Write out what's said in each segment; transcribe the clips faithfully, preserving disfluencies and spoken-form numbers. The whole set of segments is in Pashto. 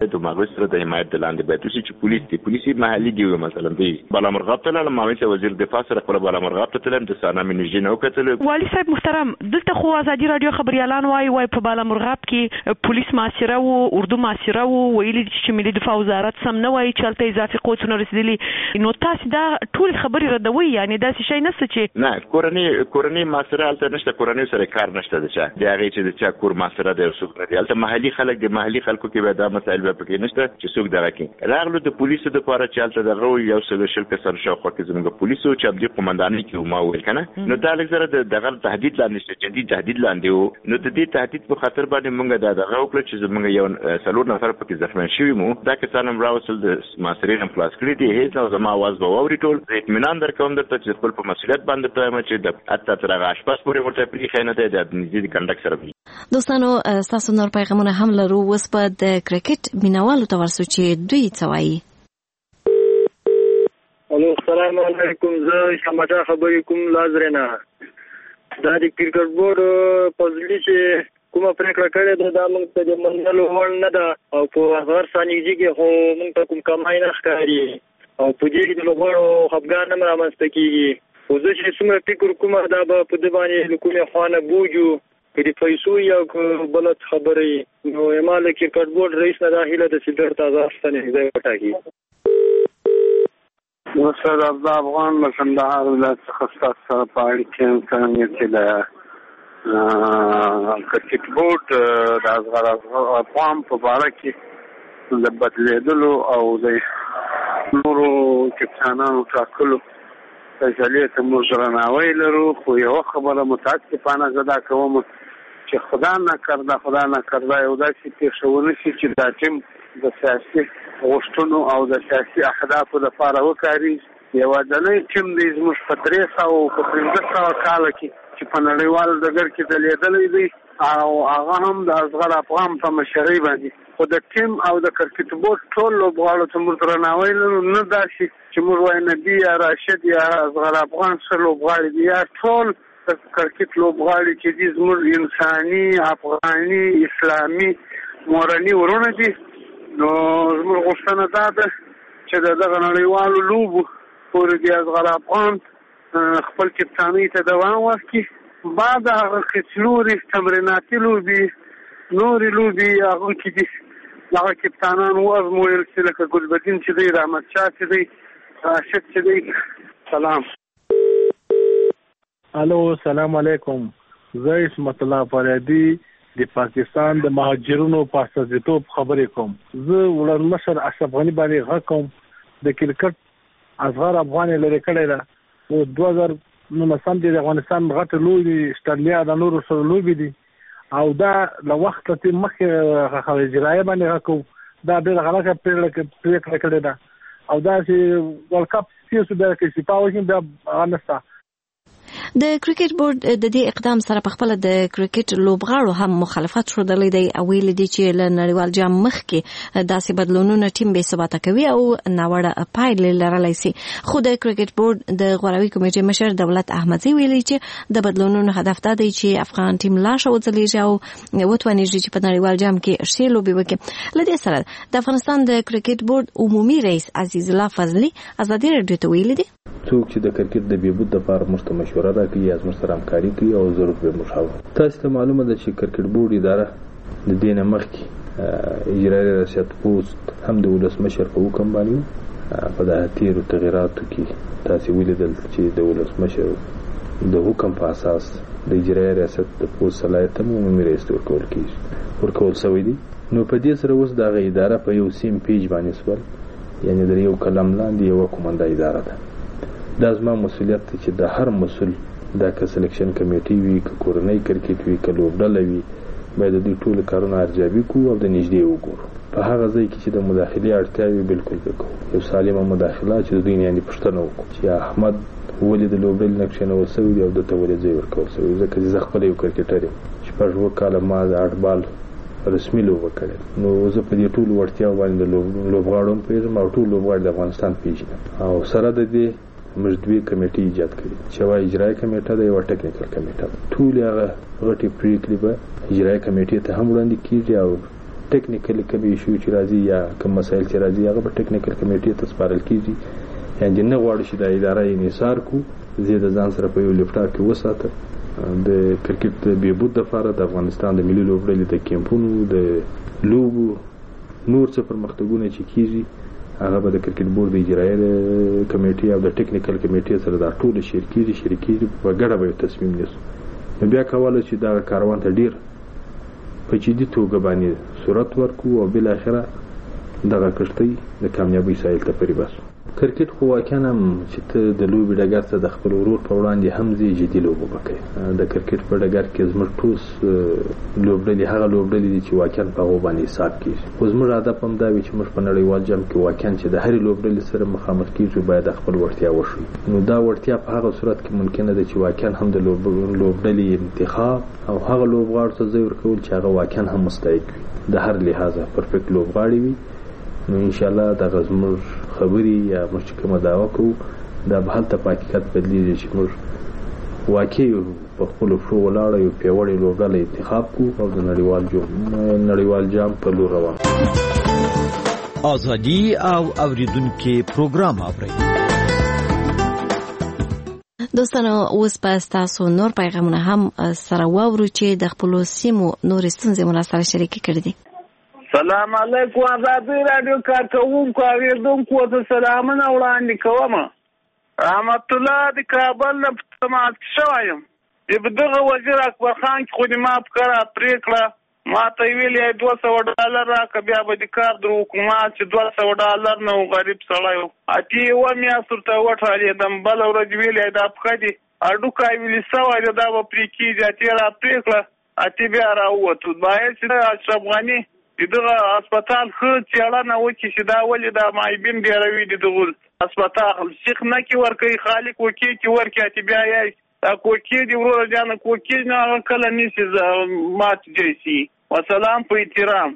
هیئت مغوث سره د حمایت لاندې باید وشي چې پولیس دی پولیسي محلي دی مثلا دی بالامرغاب ته لاله معاون وزیر دفاع سره خپل بالامرغاب ته تلم د سانام انرژي نو کتل. والي صاحب محترم دلته خو ازادي رادیو خبريالان وای وای په بالامرغاب کې پولیس معاشره او اردو معاشره او ویلي چې ملي دفاع وزارت سم نه وای چې الته اضافي قوتونه رسیدلي نو تاسو دا ټول خبري ردوي یعنی دا شي نشته چې نه کورني کورني معاشره الته نشته کورني سره کار نشته د چا دی هغه چې د چا کور معاشره د څوک نه دی الته محلي خلک د محلي خلکو کې به دا مسایل به پکې نشته چې څوک دغه کې راغلو د پولیسو د لپاره چې الته دغه یو څه شل کسر شاوخوا کې زموږ پولیسو چې ابدي قومنداني کې ما ویل کنه نو دا لږ زره دغه تهدید لاندې شته جدي تهدید لاندې نو د دې تهدید په خاطر باندې موږ دا دغه وکړو چې زموږ یو څلور نفر پکې زخمي شوي مو دا کسان هم راوصل د ماسرین پلاس کړی دی هیڅ نو زما आवाज به ووري ټول اطمینان درکوم درته چې خپل په مسؤلیت باندې ته چې د اته تر غاشپاس پورې ورته پری خینه ته د نږدې کنډک سره دوستانو تاسو نور پیغامونه هم لرو اوس په د کرکټ مینوالو ته ورسو چې دوی څه وایي. الو السلام علیکم زه شماجه خبرې کوم لازرنه دا د کرکټ بورډ په ځلی چې کومه پریکړه کړې ده دا موږ ته د منلو وړ نه ده او په هر ثانیه کې خو موږ ته کوم کمای نه ښکاري او په دې کې د لوبغاړو خپګان نه رامنځته کېږي خو زه چې څومره فکر کوم دا به په دې باندې له کومې خوانه بوجو که د پیسو یا بلد خبرې نو اماله کرکټ بورډ رئیس نه دا هیله ده چې بیرته ځای ځای وټاکي. استاد عبد افغان له کندهار ولایت څخه ستاسو سره په اړیکه کې چې د کرکټ بورډ د اصغر افغان په اړه کې د بدلیدلو او د نورو کپتانانو ټاکلو فیصلې ته موږ درناوی لرو خو یو خبره متاسفانه زه دا کوم چې خدا نه کرده خدا نه کرده یو داسې پېښونه شي چې دا ټیم د سیاسي غوښتنو او د سیاسي اهدافو لپاره وکارېږي یوازینی ټیم دی زموږ په درې سوه په پنځه سوه کاله کې چې په نړیوال ډګر کې ځلېدلی دی او هغه هم د اصغر افغان په مشرۍ باندې خو د ټیم او د کرکټ بورډ ټول لوبغاړو ته موږ درناوی لرو نه داسې چې موږ وایو نبي یا راشد یا اصغر افغان څه لوبغاړي دي یا ټول کرکټ لوبغاړي چې دي زموږ انساني افغاني اسلامي مورني ورونه دي نو زموږ غوښتنه دا ده چې د دغه نړیوالو لوبو پورې د اصغر افغان خپل کپتانۍ ته دوام ورکړي بعد هغه کې نورې تمریناتي لوبې نورې لوبې هغه کې دي دغه کپتانان وازمویل چې لکه ګلبدین چې دی رحمت شاه چې دی راشد چې دی. سلام. الو السلام علیکم زه اسمت الله فریدي د پاکستان د مهاجرونو په استازیتوب خبرې کوم. زه ولرمشر اشرف غنی باندې غږ کوم د کرکټ اصغر افغان لري کړی ده او دوه هزار نولسم د افغانستان غټ لوی استرالیا د نورو سره لوبي دي او دا له وخت ته مخکې خو اجرایه باندې غږ دا ډېر غلطه پریکړه کړې ده او دا چې ورلد کپ سیاسي د کې سپاوي هم د انستا د کرکټ بورډ د دې اقدام سره په خپل د کرکټ لوبغاړو هم مخالفت شودلې دی او ویل دي چې له نړیوال جام مخکې داسې بدلونونه ټیم به ثبات کوي او ناوړه پایلې لرلای شي خو د کرکټ بورډ د غوراوي کمیټې مشر دولت احمدزي ویلي چې د بدلونونو هدف دا دی چې افغان ټیم لا شو ځلیږي او وټونیږي چې په نړیوال جام کې شې لوبي وکړي. لدې سره د افغانستان د کرکټ بورډ عمومي رئیس عزیز الله فضلي ازادي رادیو ته ویلي دي څوک چې د کرکټ د بهبود لپاره موږ مشوره راکړي یا موږ سره همکاري کوي او ضرورت به موږ حاول تاسو ته معلومه ده چې کرکټ بورډ اداره د دې نه مخکې اجرایي ریاست پوسټ هم د ولسمشر په حکم باندې په د تیرو تغیراتو کې تاسو ولیدل چې د ولسمشر د حکم په اساس د اجرایي ریاست د پوسټ صلاحیت هم عمومي رئیس ورکول کیږي ورکول شوی دی نو په دې سره اوس د اداره په یو سیم پیج باندې سوال یعنی د یو کلم لاندې یو کومنده اداره ده دا زما مسؤلیت دی چې د هر مسؤل دا که سلیکشن کمیټي وي که کورنۍ کرکټ وي که لوبډله وي باید د دې ټولو کارونه ارزیابي کوو او د نږدې وګورو په هغه ځای کې چې د مداخلې اړتیا وي بالکل وکړو یو سالمه مداخله چې د دوی نه یعنې پوښتنه وکړو چې احمد ولې د لوبډلې نه کښېنول شوی دی او ده ته ولې ځای ورکول شوی ځکه چې زه خپله یو کرکټر یم شپږ اووه کاله ما د اټبال رسمي لوبه کړې نو زه په دې ټولو وړتیاو باندې د لوبغاړو هم پوهېږم او ټول لوبغاړي د افغانستان پېژنم او سره د دې موږ دوی کمیټې ایجاد کړي چې یوه اجرایي کمیټه ده یوه ټکنیکل کمیټه ده ټولې هغه غټې پرېکړې به اجرایي کمیټې ته هم وړاندې کېږي او ټیکنیکل کمی شو چې راځي یا کوم مسایل چې راځي هغه په ټیکنیکل کمیټې ته سپارل کیږي یعنی نه غواړي چې د ادارې انحصار کو زه د ځان سره په یو لپټاپ کې وساته د کرکټ د بهبود لپاره د افغانستان د ملي لوبډلې د کیمپونو د لوبو نور څه پرمختګونه چې کیږي هغه به د کرکټ بورډ د اجرایي کمیټې او د ټیکنیکل کمیټې سره دا ټول شریکي شریکي په ګډه به تصمیم نیسو نو بیا کولای چې دا کاروان ته ډیر په جدي توګه باندې صورت ورکو او بل اخره دغه کشتۍ د کامیابی سایل ته پرې باسو. کرکټ خو واقعا هم چې ته د لوبې ډګر ته د خپل ورور په وړاندې هم ځي جدي لوبه وکړي. د کرکټ په ډګر کې زموږ ټوس لوبډلې هغه لوبډلې دي چې واقعا په هغو باندې حساب کېږي. خو زموږ هدف هم دا وي چې موږ په نړیوال جام کې واقعا چې د هرې لوبډلې سره مخامخ کېږو باید خپل وړتیا وښیو. نو دا وړتیا په هغه صورت کې ممکنه ده چې واقعا هم د لوبډلې انتخاب او هغه لوبغاړو ته ځای ورکول چې هغه واقعا هم مستحق وي د هر لحاظه پرفیکټ لوبغاړي وي. نو ان شاء الله دا زموږ خبري یا موږ کومه دعوا کوو دا به هلته په حقیقت بدلیږي چې موږ واقعي په خپلو پښو ولاړ یو پیاوړی لوبډله انتخاب کړو او د نړیوال جام نړیوال جام په لور روان. ازادي او اوریدونکو پروګرام اورئ. دوستانو اوس په تاسو نور پیغامونه هم سره واورو چې د خپل سیمو نور ستونزې مو سره شریک کړي دي. سلام علیکم آزادی رادیو کارکوونکو اوریدونکو ته سلامونه وړاندې کوم. رحمت الله د کابل نه سماعت شوایم چې دغه وزیر اکبر خان خو دې ما فکر پریکړه ما ته ویلې دوه سوه ډالر راکړه بیا به د کار در حکومت چې دوه سوه ډالر نه غریب سړی و اتې یوه میاشت ورته وټالېدم بله ورځ ویلې دا پښه دي هډوکی ویلې سوی دی دا به پرې کېږي اتې را پرېکړه اتې بیا راووتو باید چې اشرف غني دغه هسپتال ښه څېړنه وکړي چې دا ولې دا معیبین ډېروي دي دغه هسپتال سیخ نه کې ورکوي خالق کوکې کې ورکړي اتې بیا یې دا کوکې دي وروره جانه کوکې نه هغه کله نیسي مات جیسي. وسلام په احترام.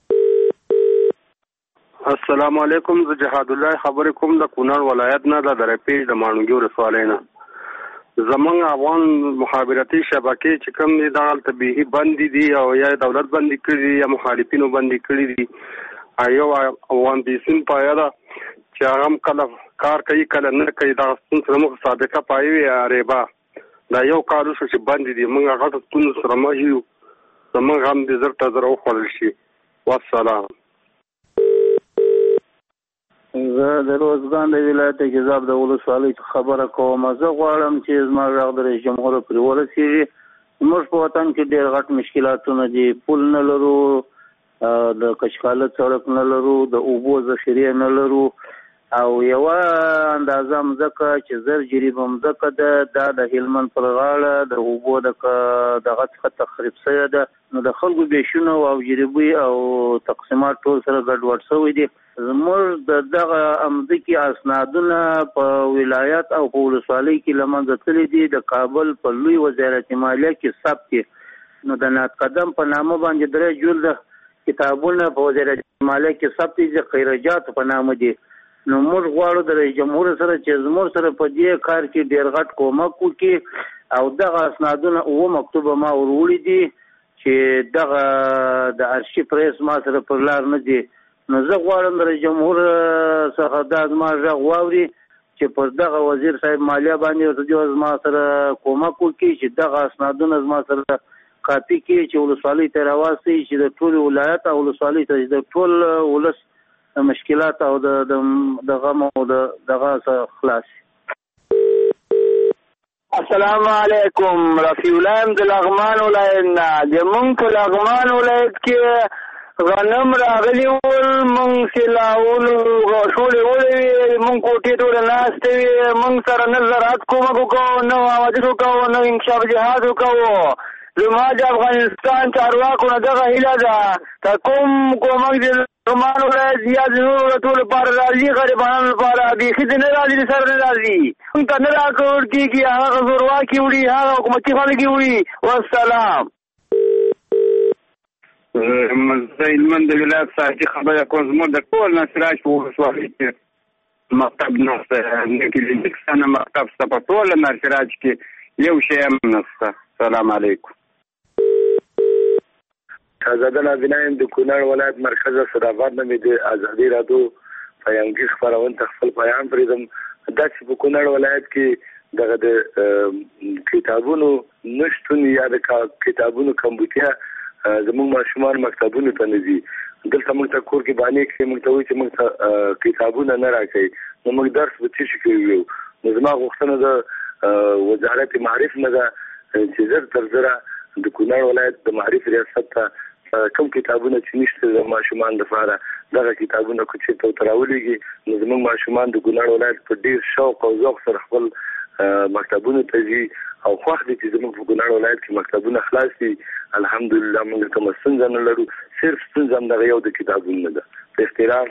السلام علیکم زه جهاد الله خبرې کوم د کونړ ولایت نه د درپېج د ماڼوګي ولسوالۍ نه. زمونږ افغان مخابراتي شبکې چې کوم دي دغه طبیعي بندي دي او یا دولت بندي کړي یا مخالفینو بندي کړي دي. یو افغان بیسین پایا ده چې هغه کله کار کوي کله نه کوي دا ستونزه موږ سابقه پایي وي ریبا دا یو کار وشو چې بندي دي موږ هغه ته ستونزه سره مخ یو زمونږ هم دې زر ته زر وخوړل شي. والسلام. زه د روزګان د ولایت جذاب د ولسوالۍ خبره کوم. زه غواړم چې زما غږ د رئیس جمهور پرې ورسېږي. زموږ په وطن کې ډېر غټ مشکلاتونه دي. پل نه لرو، د کچکاله سړک نه لرو، د اوبو ذخیرې نه لرو او یوه اندازه مځکه چې زر جریبه مځکه ده دا د هلمند پر غاړه د اوبو دغه څخه تخریب شوې ده. نو د خلکو بیشونه او جریبې او تقسیمات ټول سره ګډوډ شوي دي. زموږ د دغه امځکې اسنادونه په ولایت او په ولسوالۍ کې له منځه تللي دي. د کابل په لوی وزارت مالیه کې ثبت دي. نو د نات قدم په نامه باندې درې جلده کتابونه په وزارت مالیه کې ثبت دي چې خیرجات په نامه دي. نو موږ غواړو د رئیس جمهور سره چې زموږ سره په دې کار کې ډېر غټ کومک وکړي او دغه اسنادونه اوه مکتوبه ما وروړي دي چې دغه د ارشیف رئیس ما سره پر لار نه دي. نو زه غواړم د رئیس جمهور څخه دا زما غږ واوري چې پر دغه وزیر صاحب مالیه باندې ورته زما سره کومک وکړي چې دغه اسنادونه زما سره کاپي کړي چې ولسوالۍ ته راوستي چې د ټول ولایت او ولسوالۍ ته د ټول ولس مشکلات او د دغه مو دغه خلاص. السلام علیکم. رفیع الله د لغمان ولایت نه د مونږ په لغمان ولایت کې غنم راغلی ول مونږ سلاول غوښول ولې مونږ کوټې ټول ناشته وي مونږ سره نه زراعت کوم کو نو आवाज وکاو نو انکشاف جهاد وکاو. زما د افغانستان چارواکو نه دغه هیله ده ته کوم کومک د لغمان ولایت زیات نور ټول لپاره راځي غریبانو لپاره بیخي د نه راځي سره نه راځي موږ ته نه راکول کېږي هغه زورواکي وړي هغه حکومتي خلک وړي. والسلام. زه هلمند د ولایت صاحبي خبره کوم. زموږ د ټول نصراج په ولسوالۍ کې مکتب نشته نه کلینیک شته نه مکتب شته په ټول نصراج کې یو شی هم نشته. سلام علیکم. شاهزاده نابینا یم د کونړ ولایت مرکز صداقت نه مې د ازادي رادیو پیغامګي خپرونه خپل پیغام پرېږدم. داسې په کونړ ولایت کې دغه د کتابونو نشتون یا د کتابونو کمبودیا زموږ ماشومان مکتبونو ته نه ځي. دلته موږ ته کور کې باندې کې موږ ته وایي چې موږ ته کتابونه نه راکوي، نو موږ درس به څه شي کوي. نو زما غوښتنه د وزارت معارف نه ده چې زر تر زره د کونړ ولایت د معارف ریاست ته کوم کتابونه چې نشته د ماشومان لپاره دغه کتابونه کو چې ته راولېږي، نو زموږ ماشومان د کونړ ولایت په ډیر شوق او ذوق سره خپل مکتبونه ته ځي او خوښ دي چې زموږ په کونړ ولایت کې مکتبونه خلاص دي. الحمدلله موږ کوم ستونزه نه لرو، صرف ستونزه همدغه یو د کتابونو ده. په احترام.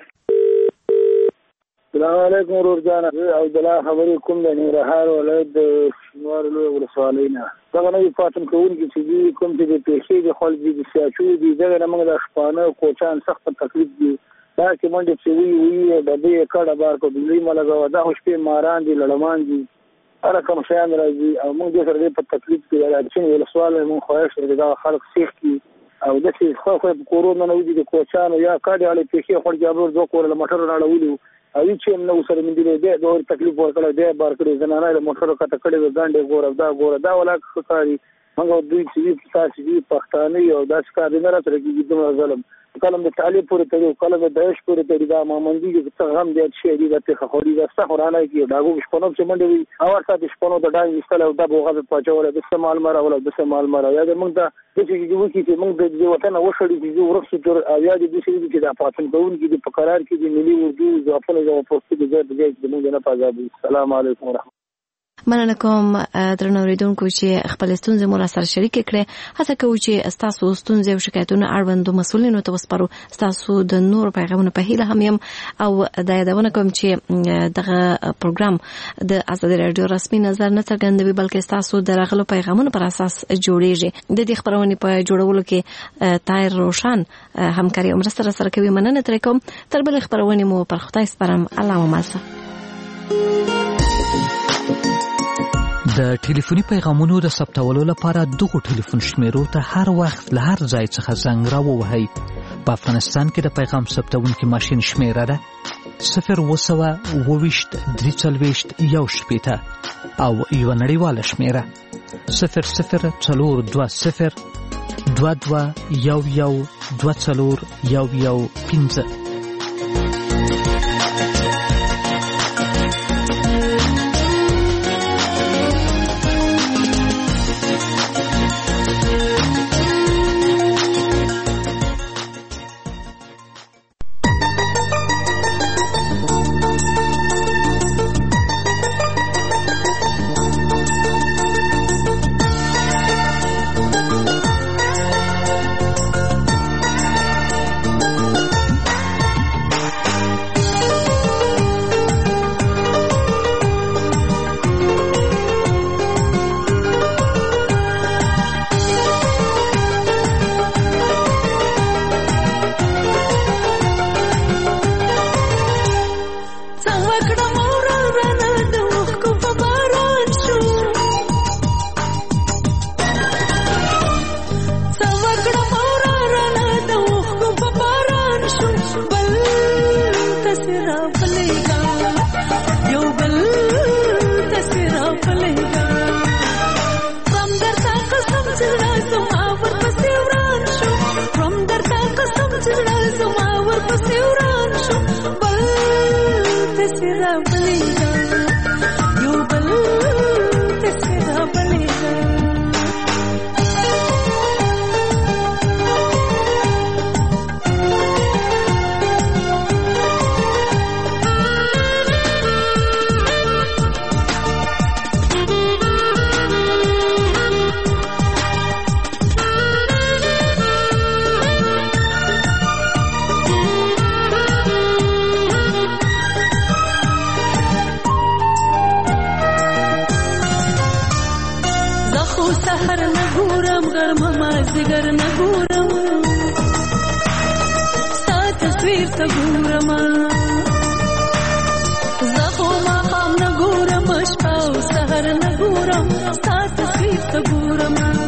السلام علیکم ورور جان، عبدالله خبرې کوم د ننګرهار ولایت د شینوارو لویه ولسوالۍ نه. دغه نوي پاڅون کوونکي چې دي کوم چې د پیښې د خلک دي د سیاچو دي، دغه نه موږ د شپانه کوچان سخت تکلیف دي. دا چې منډې چې وي وي ډبې کډه بار کو دلې ملګو دا شپې ماران دي لړمان دي هر کوم شیان راځي او موږ دې سره په تکلیف کې راځي. ولسوالۍ موږ خواهش لرو دا خلک سیخ کی او د څه خو خو کورونا نه وي د کوچانو یا کډه علي پیښې خلک جابر دوه کور له موټر راړولو او چې نو سره مې دې د اور تکلیف ورکړل دی بار کړی زنانه له موټر کته کړي ګاندې ګور دا ګور دا ولا خطاري موږ دوی چې تاسو دې پښتانه یو داس کار نه راځي د ظلم کلم د تعلیب پورې ته کلم د داعش پورې ته دا مامندي چې څنګه هم دې شي دې ته خوري دا څه قرانه کې داغو شپونو چې منډي وي او تاسو شپونو د ډای استل او د بوغه په چاوله د استعمال مر او د استعمال مر یا د موږ د چې وکی چې موږ د وطن وشړي چې ورسې تر یا د دې چې د پاتن کوون کې د فقرار کې د ملي اردو ځواپونه د پوسټ د ځای د ځای د موږ نه پازابي. السلام علیکم ورحمت. مننه کوم درنو اوریدونکو چې خپل ستونزې مو سره شریک کړئ. هڅه کوو چې تاسو ستونزې او شکایتونه اړوندو مسؤلینو ته وسپارو. تاسو د نور پیغامونو په هیله هم یم او دا یادونه کوم چې دغه پروګرام د ازادي رادیو رسمي نظر نه څرګندوي بلکې تاسو د راغلو پیغامونو پر اساس جوړیږي. د دې خبرونې په جوړولو کې طاهر روشن همکاري او مرسته سره کوي. مننه ترې کوم. تر بل خبرونه مو پر خدای سپارم. الله ماسه. د ټلیفوني پیغامونو د ثبتولو لپاره دغه ټلیفون شمیرو ته هر وخت له هر ځای څخه زنګ راووهئ. په افغانستان کې د پیغام ثبتونکي ماشین شمیره ده صفر اوه سوه اوه ویشت درې څلوېښت یو شپېته او یوه نړیواله شمیره صفر صفر څلور دوه صفر دوه دوه یو یو دوه څلور یو یو پنځه. ګورم ستا تصویر ته ګورم